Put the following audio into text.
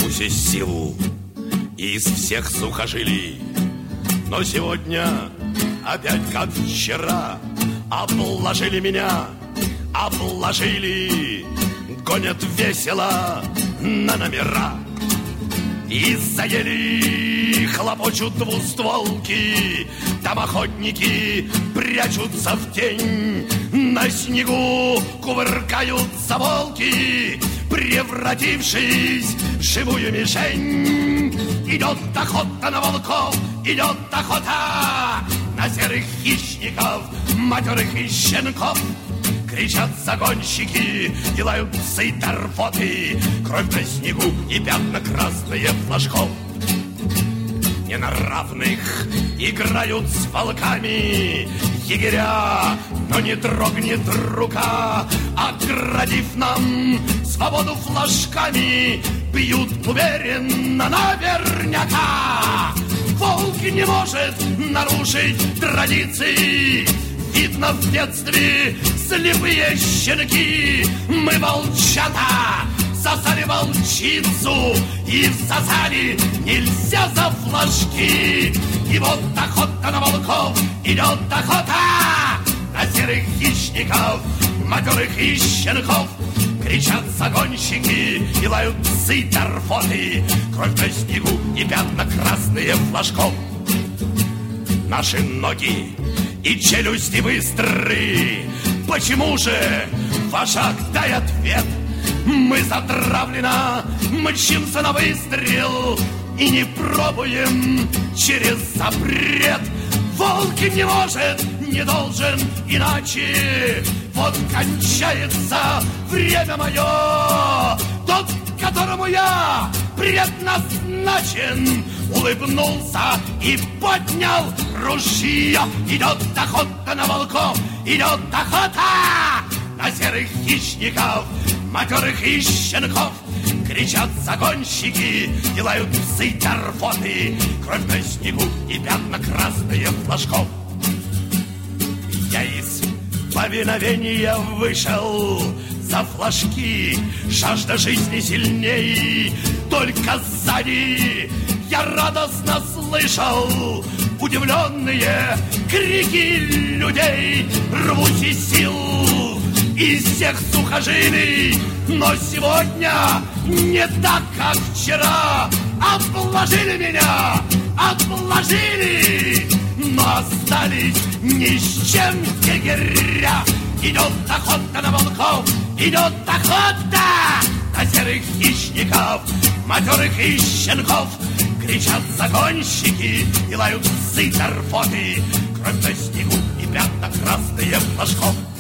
рвусь из сил из всех сухожилий. Но сегодня опять как вчера обложили меня, обложили, гонят весело на номера. И заели, хлопочут двустволки, там охотники прячутся в тень. На снегу кувыркаются волки, превратившись в живую мишень. Идет охота на волков, идет охота на серых хищников, матерых и щенков. Кричат загонщики, делают псы торфоты, кровь на снегу и пятна красные флажков. Не на равных играют с волками егеря, но не дрогнет рука, оградив нам свободу флажками, бьют уверенно наверняка. Волк не может нарушить традиции. Видно в детстве слепые щенки. Мы, волчата, сосали волчицу и всосали нельзя за флажки. И вот охота на волков, идет охота на серых хищников, матерых и щенков. Кричат загонщики и лают псы торфоты, кровь на снегу и пятна красные флажков. Наши ноги и челюсти быстры. Почему же, вожак, дай ответ? Мы затравленно мчимся на выстрел и не пробуем через запрет. Волк не может, не должен иначе. Вот кончается время мое. Тот, которому я предназначен, улыбнулся и поднял ружье. Идет охота на волков, идет охота на серых хищников, матерых и щенков. Кричат загонщики, делают псы торфоты, кровь на снегу и пятна красные флажков. Я из повиновения вышел за флажки, жажда жизни сильней. Только сзади я радостно слышал удивленные крики людей. Рвусь из сил, из всех сухожилий, но сегодня не так, как вчера. Обложили меня, обложили, но остались ни с чем егеря. Идет охота на волков, идет охота на серых хищников, матерых и щенков. Кричат загонщики и лают псы торфоты, кровь на снегу и пятна красные флажков.